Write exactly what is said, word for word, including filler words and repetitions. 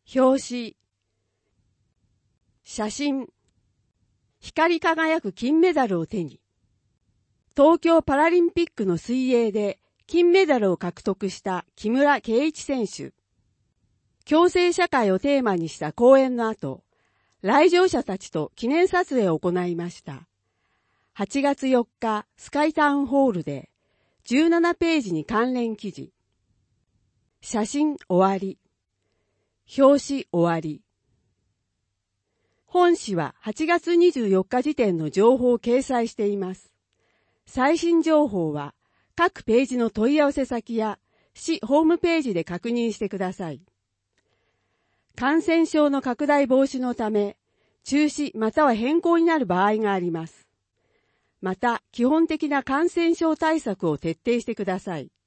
表紙。写真。光り輝く金メダルを手に。東京パラリンピックの水泳で金メダルを獲得した木村敬一選手。共生社会をテーマにした講演の後、来場者たちと記念撮影を行いました。はちがつよっか、スカイタウンホールでじゅうななページに関連記事。写真終わり。表紙終わり。本誌ははちがつにじゅうよっか時点の情報を掲載しています。最新情報は各ページの問い合わせ先や市ホームページで確認してください。感染症の拡大防止のため、中止または変更になる場合があります。また、基本的な感染症対策を徹底してください。